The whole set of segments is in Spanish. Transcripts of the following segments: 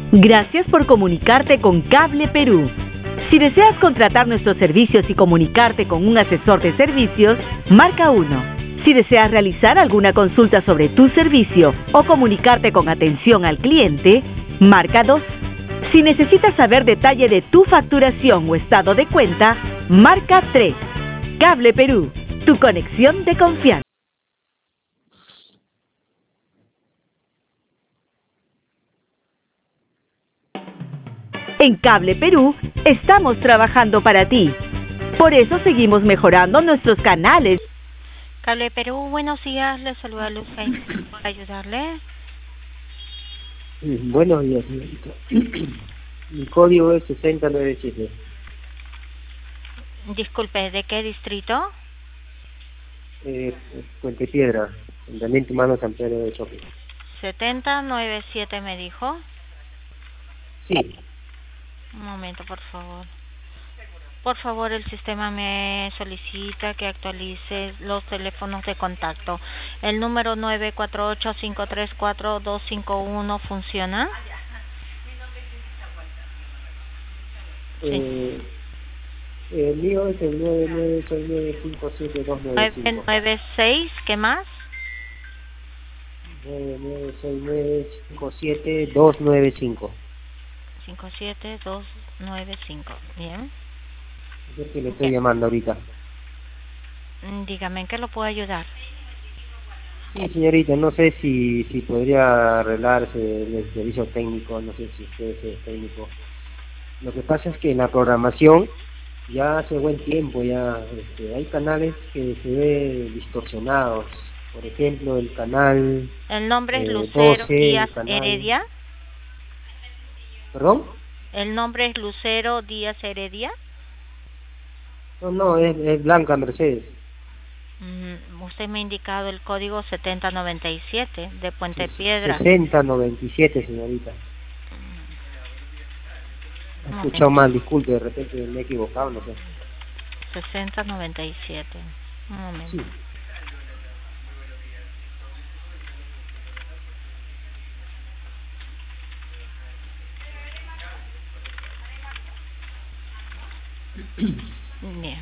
Gracias por comunicarte con Cable Perú. Si deseas contratar nuestros servicios y comunicarte con un asesor de servicios, marca 1. Si deseas realizar alguna consulta sobre tu servicio o comunicarte con atención al cliente, marca 2. Si necesitas saber detalle de tu facturación o estado de cuenta, marca 3. Cable Perú, tu conexión de confianza. En Cable Perú estamos trabajando para ti. Por eso seguimos mejorando nuestros canales. Cable Perú, buenos días, le saluda Luzay. ¿Para ayudarle? Buenos días, señorita. Mi código es 6097. Disculpe, ¿de qué distrito? Puente Piedra, Ayuntamiento Humano San Pedro de Choque. 7097 me dijo. Sí. Un momento, por favor. Por favor, el sistema me solicita que actualice los teléfonos de contacto. El número 948-534-251 ¿funciona? Sí. El mío es el 996957295. 996, ¿qué más? 996957295. 57295, bien. Yo que le estoy llamando ahorita. Dígame, ¿en qué lo puedo ayudar? Sí, señorita, no sé si podría arreglarse el servicio técnico, no sé si usted es técnico. Lo que pasa es que en la programación ya hace buen tiempo ya hay canales que se ven distorsionados. Por ejemplo, el canal ¿El nombre es Lucero 12, Díaz canal... Heredia? ¿Perdón? ¿El nombre es Lucero Díaz Heredia? No, es Blanca Mercedes. Usted me ha indicado el código 7097 de Puente Piedra. 6097, señorita. He escuchado mal, disculpe, de repente me he equivocado, no sé. 6097. Un momento. Sí. Bien.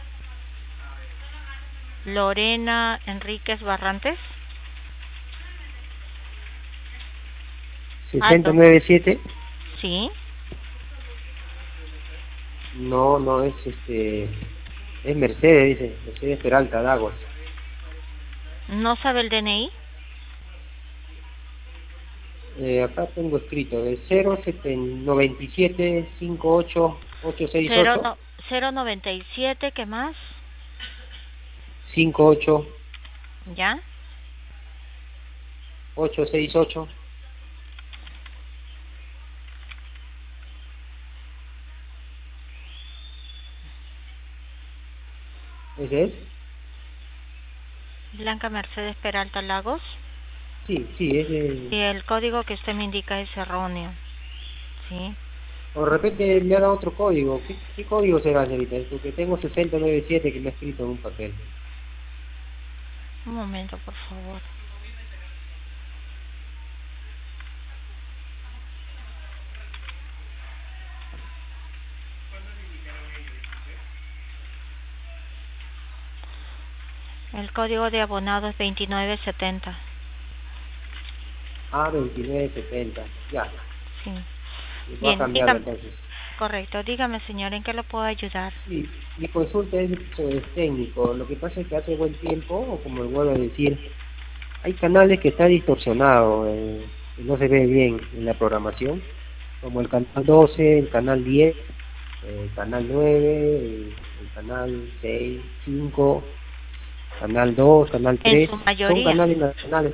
Lorena Enríquez Barrantes. 6097. Sí. No es es Mercedes, dice, Mercedes Peralta Dagos. ¿No sabe el DNI? Acá tengo escrito de 097 58 868 097, ¿qué más? 58 ¿Ya? 868. ¿Ese es? Blanca Mercedes Peralta Lagos. Sí, ese. Y el código que usted me indica es erróneo. Sí. O de repente me ha dado otro código. ¿Qué código será, señorita? Porque tengo 6097 que me ha escrito en un papel. Un momento, por favor. El código de abonado es 2970. 2970. Ya. Sí. Voy a Bien, cambiarlo entonces. Correcto. Dígame, señor, ¿en qué lo puedo ayudar? Sí, mi consulta es técnico. Lo que pasa es que hace buen tiempo, o como vuelvo a decir, hay canales que están distorsionados, y no se ve bien en la programación, como el canal 12, el canal 10, el canal 9, el canal 6, 5, canal 2, canal 3. En su mayoría. Son canales nacionales.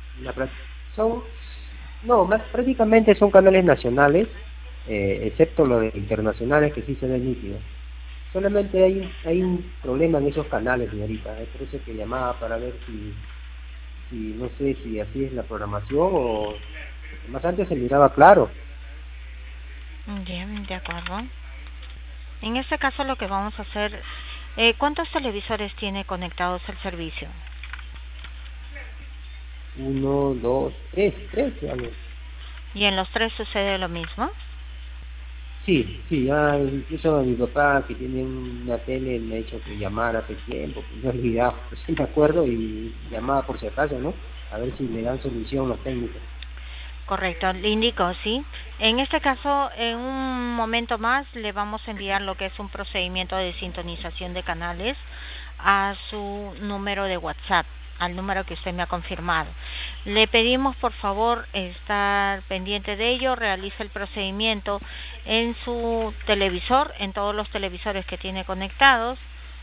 Prácticamente son canales nacionales, excepto los internacionales que sí se ven nítidos. Solamente hay un problema en esos canales, señorita. Es por eso que llamaba para ver si no sé si así es la programación o más antes se miraba claro. Bien, de acuerdo. En este caso lo que vamos a hacer, ¿cuántos televisores tiene conectados al servicio? 1, 2, 3, digamos. ¿Y en los tres sucede lo mismo? Sí, sí, ya incluso mi papá que tiene una tele me ha dicho que llamara hace tiempo, pues me he olvidado, pues sí me acuerdo y llamaba por si acaso, ¿no? A ver si le dan solución los técnicos. Correcto, le indico, sí. En este caso, en un momento más le vamos a enviar lo que es un procedimiento de sintonización de canales a su número de WhatsApp, al número que usted me ha confirmado. Le pedimos por favor estar pendiente de ello, realice el procedimiento en su televisor, en todos los televisores que tiene conectados,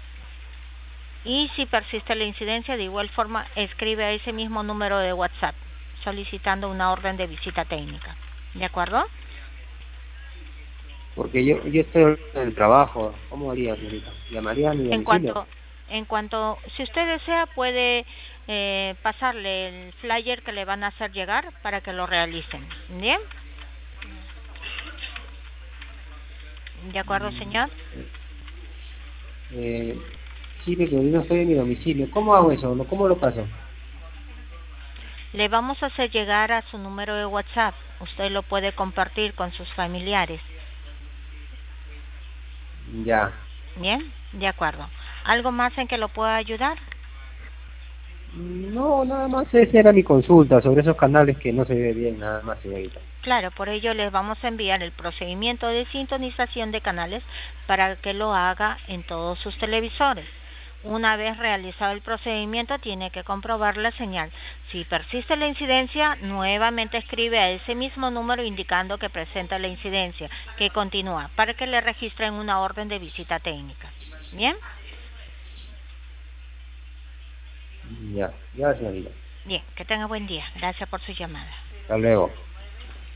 y si persiste la incidencia, de igual forma escribe a ese mismo número de WhatsApp solicitando una orden de visita técnica. ¿De acuerdo? Porque yo estoy en el trabajo, ¿cómo haría, señorita? ¿Llamaría a mi En domicilio? cuanto, si usted desea, puede pasarle el flyer que le van a hacer llegar para que lo realicen. ¿Bien? ¿De acuerdo, señor? Sí, pero yo no estoy en mi domicilio. ¿Cómo hago eso? ¿Cómo lo paso? Le vamos a hacer llegar a su número de WhatsApp. Usted lo puede compartir con sus familiares. Ya. Bien, de acuerdo. ¿Algo más en que lo pueda ayudar? No, nada más esa era mi consulta sobre esos canales que no se ve bien, nada más, señorita. Claro, por ello les vamos a enviar el procedimiento de sintonización de canales para que lo haga en todos sus televisores. Una vez realizado el procedimiento, tiene que comprobar la señal. Si persiste la incidencia, nuevamente escribe a ese mismo número indicando que presenta la incidencia, que continúa, para que le registren una orden de visita técnica. ¿Bien? Ya, ya, señorita. Bien, que tenga buen día. Gracias por su llamada. Hasta luego.